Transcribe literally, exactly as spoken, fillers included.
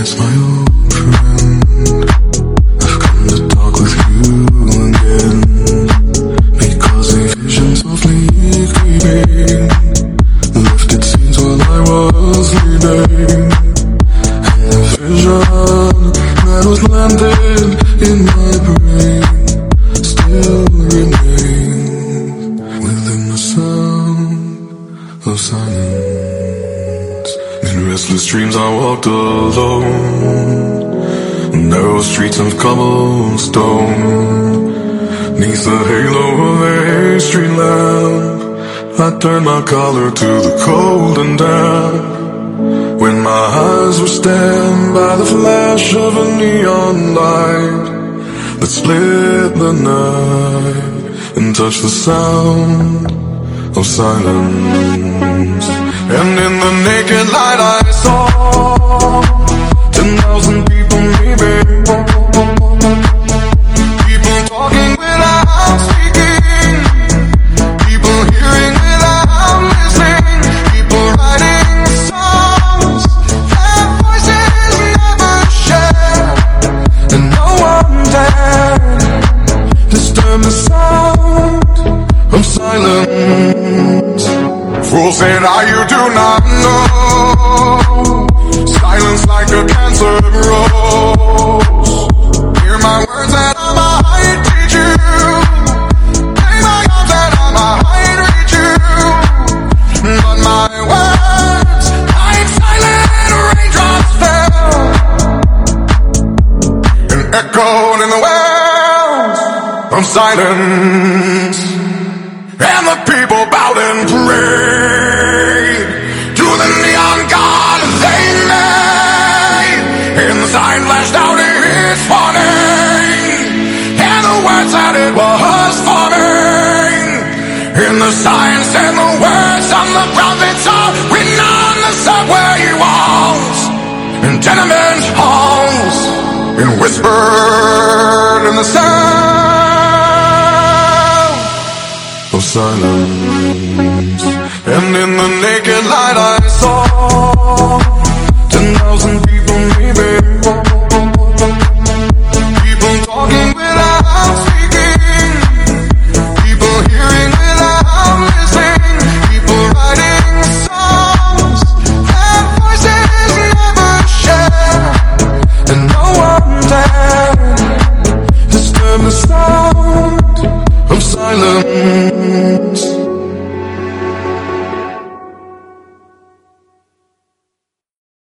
it's my old friend. I've come to talk with you again, because a vision softly creeping left its scenes while I was sleeping, and the vision that was landed in my brain still remains within the sound of silence. In restless dreams I walked alone, narrow streets of cobblestone, neath the halo of a street lamp. I turned my collar to the cold and damp, when my eyes were stabbed by the flash of a neon light that split the night and touched the sound of silence. And in the naked light I saw ten thousand people, maybe, people talking without speaking, people hearing without listening, people writing songs that voices never share, and no one dared disturb the sound of silence. Fools say that you do not know, silence like a cancer grows. Hear my words that I might teach you, play my arms that I might reach you, but my words like silent raindrops fell and echoed in the wells of silence. And the people bowed and prayed to the neon god they made, and the sign flashed out its warning, and the words that it was forming, and the sign said the words on the prophets are written on the subway walls and tenement halls, and whispered in the sound of silence. And in the naked light I saw